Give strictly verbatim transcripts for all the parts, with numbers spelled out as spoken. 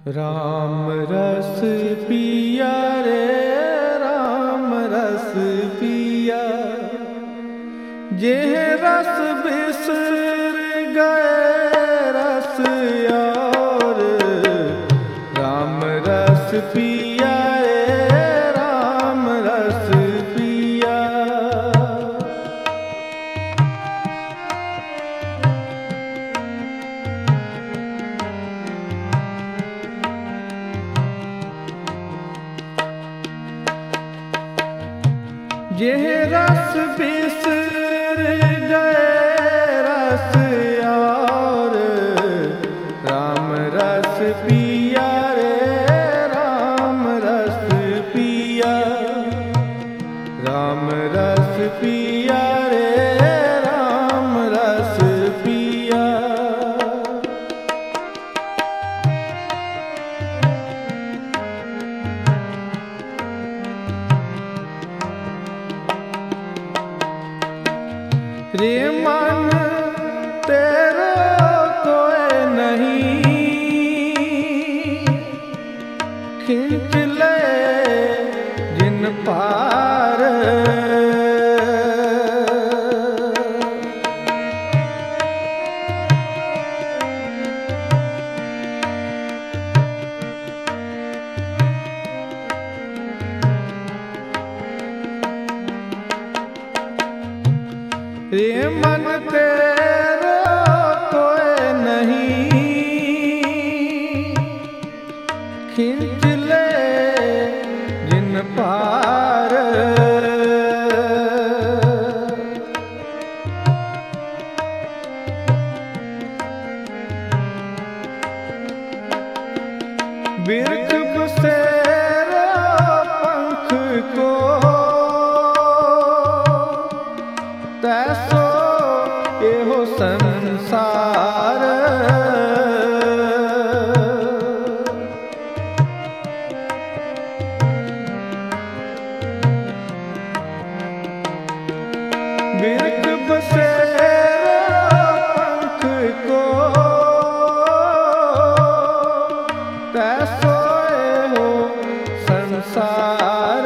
राम रस पिया रे राम रस पिया, जे रस बिसर गए रस और। राम रस पिया रे राम रस पिया। जे रस बिसर गए रस और। राम रस पिया रे राम रस पिया। राम रस पिया रे राम रस पिया। रे मन तेरो कोई नहीं, खींच ले जिन पार। रे मन तेरो कोई नहीं, खींच ले जिन पार। बिरख बसेरो पंख को तैसो एहो संसार। बिरख बसेरो पंख को तैसो एहो संसार।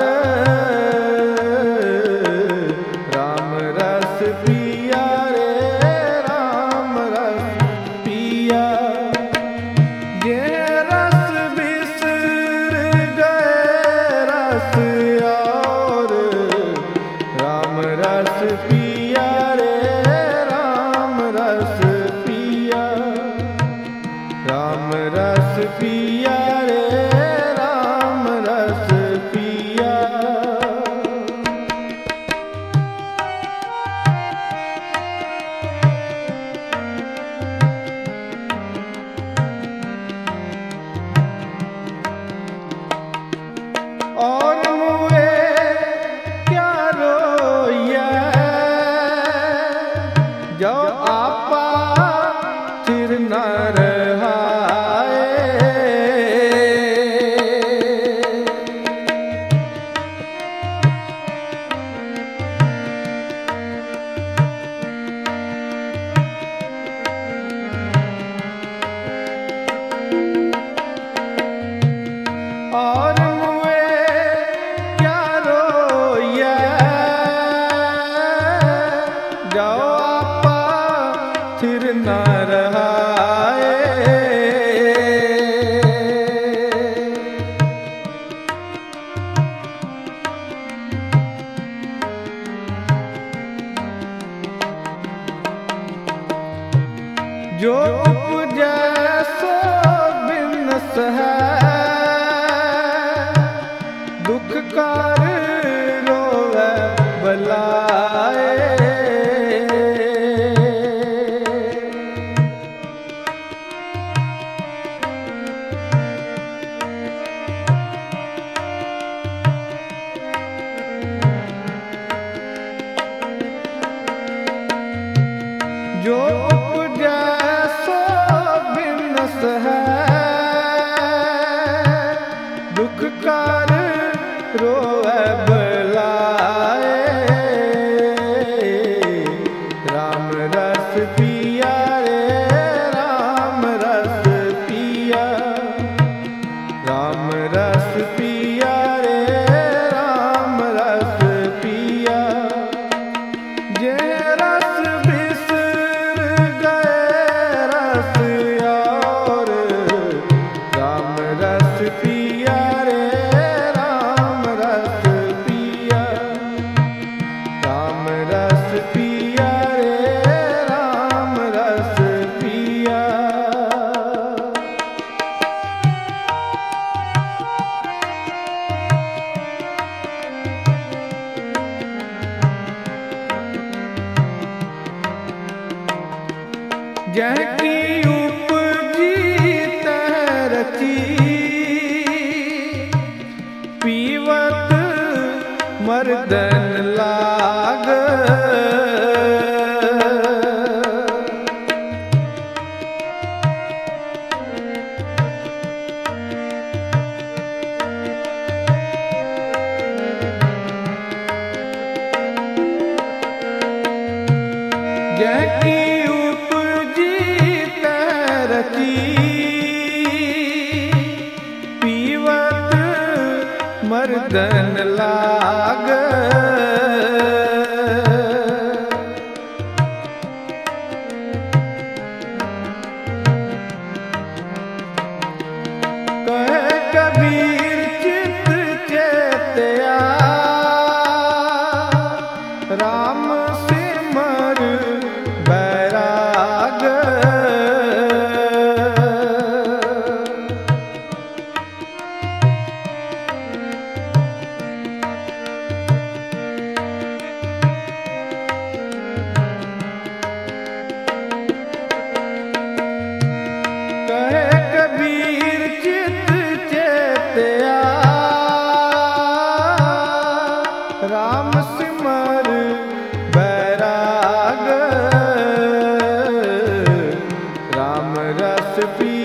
राम रस पिया रे राम रस पिया। जे रस बिसर गए रस और। राम रस पिया रे राम रस पिया। राम रस पिया रे राम रस पिया। और मुए क्या रोइए जो आपा फिर न रहाए। मर्दन लाग। जैकी उपजी तरती पीवत मर्दन लाग। कहे कबीर चित चेतया राम सिमर बैराग। कहे कबीर चित चेतया राम सिमर बैराग। राम रस पी